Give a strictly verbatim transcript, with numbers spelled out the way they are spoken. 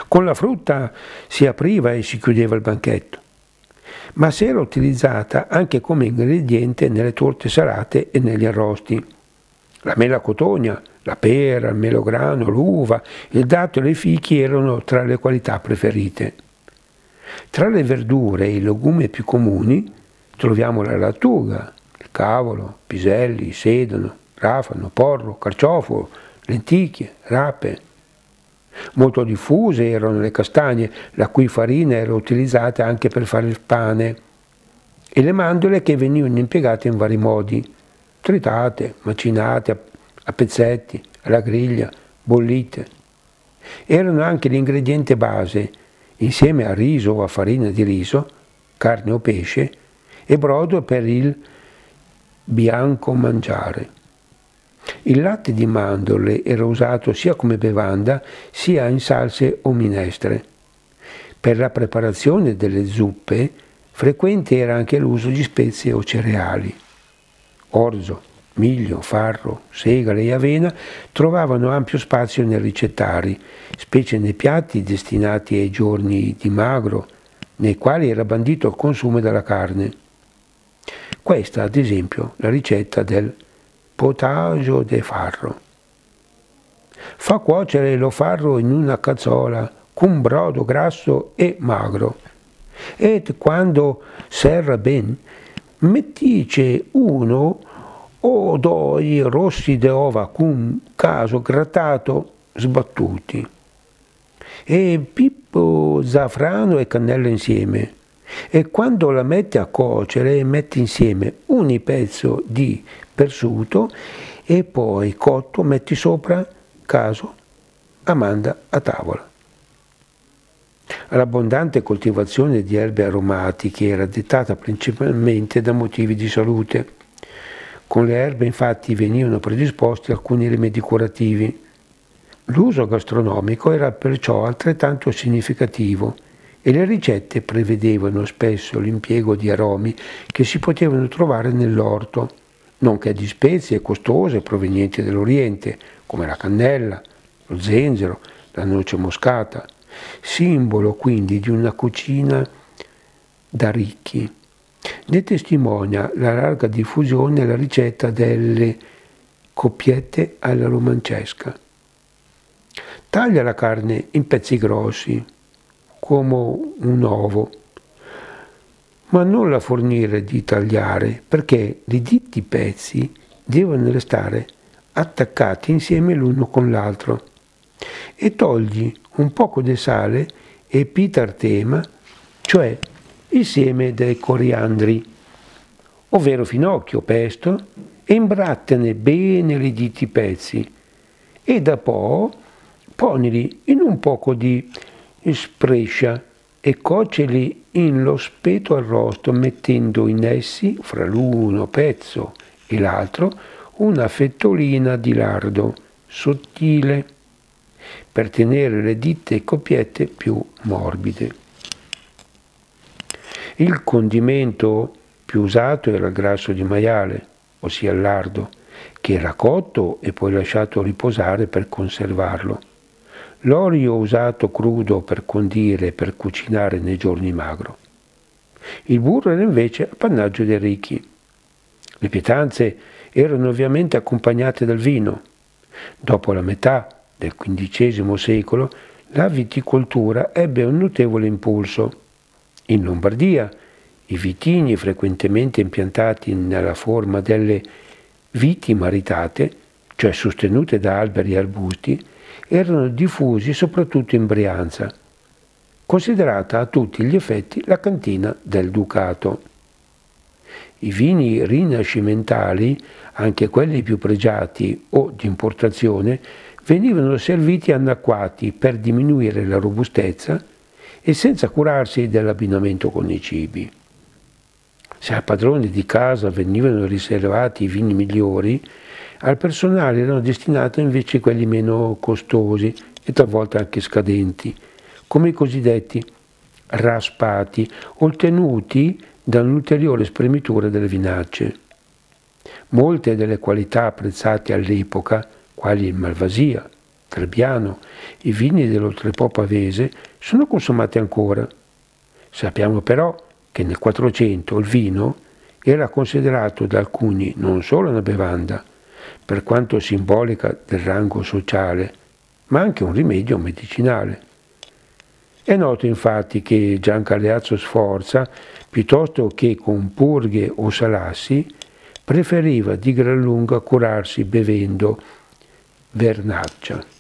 Con la frutta si apriva e si chiudeva il banchetto, ma si era utilizzata anche come ingrediente nelle torte salate e negli arrosti. La mela cotogna, la pera, il melograno, l'uva, il dattero e i fichi erano tra le qualità preferite. Tra le verdure e i legumi più comuni troviamo la lattuga, il cavolo, piselli, sedano, rafano, porro, carciofo, lenticchie, rape. Molto diffuse erano le castagne, la cui farina era utilizzata anche per fare il pane, e le mandorle che venivano impiegate in vari modi, tritate, macinate a, a pezzetti, alla griglia, bollite. Erano anche l'ingrediente base, insieme a riso o a farina di riso, carne o pesce, e brodo per il bianco mangiare. Il latte di mandorle era usato sia come bevanda sia in salse o minestre. Per la preparazione delle zuppe frequente era anche l'uso di spezie o cereali. Orzo, miglio, farro, segale e avena trovavano ampio spazio nei ricettari, specie nei piatti destinati ai giorni di magro, nei quali era bandito il consumo della carne. Questa, ad esempio, la ricetta del potaggio de farro. Fa cuocere lo farro in una cazzola con brodo grasso e magro, e quando serra ben, mettice uno o due rossi di ova con caso grattato sbattuti, e pippo, zafrano e cannella insieme, e quando la metti a cuocere metti insieme un pezzo di prosciutto e poi cotto metti sopra caso a manda a tavola. L'abbondante coltivazione di erbe aromatiche era dettata principalmente da motivi di salute. Con le erbe infatti venivano predisposti alcuni rimedi curativi. L'uso gastronomico era perciò altrettanto significativo e le ricette prevedevano spesso l'impiego di aromi che si potevano trovare nell'orto, nonché di spezie costose provenienti dall'Oriente, come la cannella, lo zenzero, la noce moscata, simbolo quindi di una cucina da ricchi. Ne testimonia la larga diffusione la ricetta delle coppiette alla romancesca. Taglia la carne in pezzi grossi, come un ovo, ma non la fornire di tagliare, perché i ditti pezzi devono restare attaccati insieme l'uno con l'altro, e togli un poco di sale e pitartema, cioè il seme dei coriandri, ovvero finocchio, pesto, e imbrattane bene i ditti pezzi, e da po' ponili in un poco di sprescia e coceli in lo speto arrosto, mettendo in essi, fra l'uno pezzo e l'altro, una fettolina di lardo sottile, per tenere le ditte coppiette più morbide. Il condimento più usato era il grasso di maiale, ossia il lardo, che era cotto e poi lasciato riposare per conservarlo. L'olio usato crudo per condire e per cucinare nei giorni magro. Il burro era invece appannaggio dei ricchi. Le pietanze erano ovviamente accompagnate dal vino. Dopo la metà del quindicesimo secolo la viticoltura ebbe un notevole impulso. In Lombardia i vitigni frequentemente impiantati nella forma delle viti maritate, cioè sostenute da alberi e arbusti, erano diffusi soprattutto in Brianza, considerata a tutti gli effetti la cantina del Ducato. I vini rinascimentali, anche quelli più pregiati o di importazione, venivano serviti annacquati per diminuire la robustezza e senza curarsi dell'abbinamento con i cibi. Se al padrone di casa venivano riservati i vini migliori, al personale erano destinati invece quelli meno costosi e talvolta anche scadenti, come i cosiddetti raspati, ottenuti da un'ulteriore spremitura delle vinacce. Molte delle qualità apprezzate all'epoca, quali il Malvasia, Trebbiano, i vini dell'Oltrepo pavese sono consumati ancora. Sappiamo però che nel Quattrocento il vino era considerato da alcuni non solo una bevanda, per quanto simbolica del rango sociale, ma anche un rimedio medicinale. È noto infatti che Gian Galeazzo Sforza, piuttosto che con purghe o salassi, preferiva di gran lunga curarsi bevendo vernaccia.